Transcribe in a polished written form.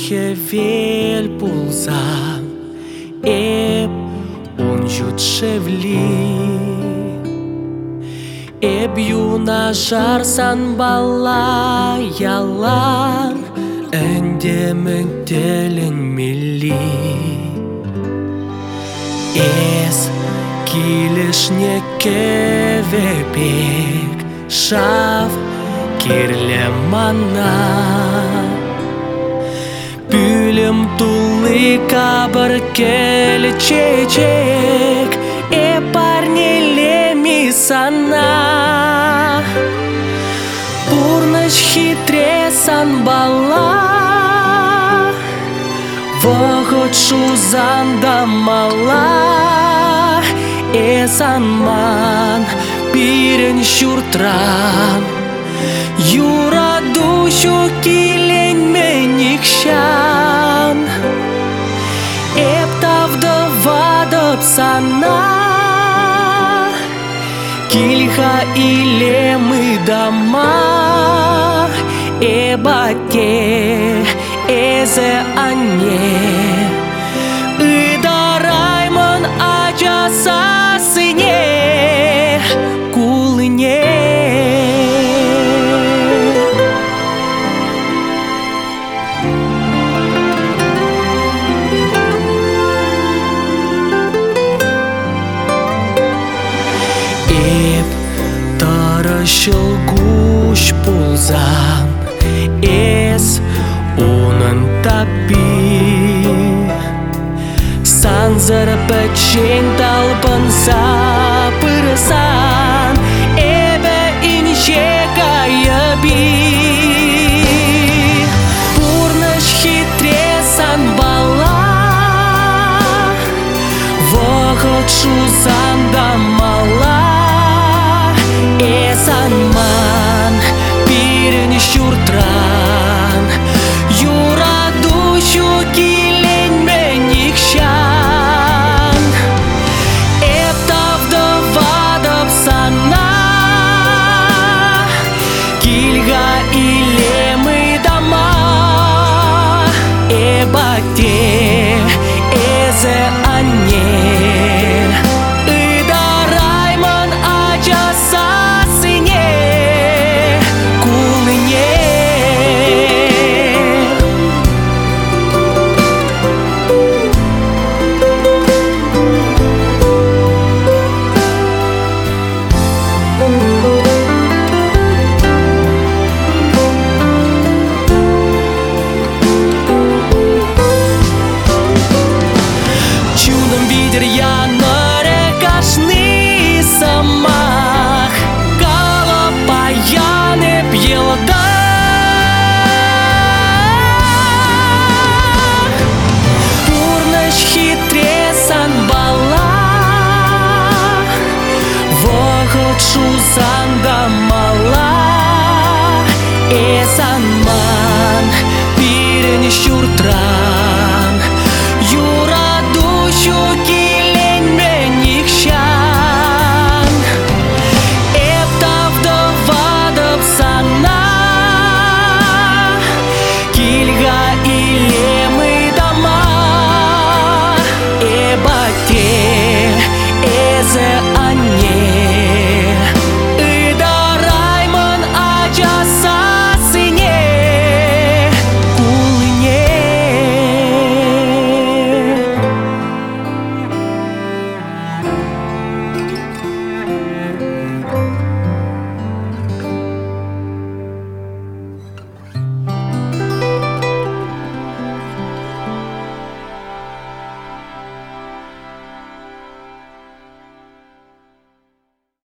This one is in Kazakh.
хевел пулзан эп он jutшевли эп юна жарсан бала ялар әндемін телен милли эс килешне кевепек шав кирле мана Пүлім тулы кабыр келечечек парнелеми сана Пурныш хитресан бала Вогот шузан да мала Эсанман пирен шуртран Юра душу килен меникшан Эптавды вадып сана Кильха илемы дама Эбате эзе анне Ыдараймын ажасасыне Кулыне Тарышыл гуш пулзан эс унын тапи Санзыр пәчен талпын сапырсан Эбі инше кайыби Пурныш хитресан бала Вогот шузан да мала Эсанман пирен шуртран Юра душу килен меникшан Эптавды вадып сана Кильга илемы дама Эбате эзе анне Ыдараймын ажаса Шузан да мала Эсанман пирен шуртран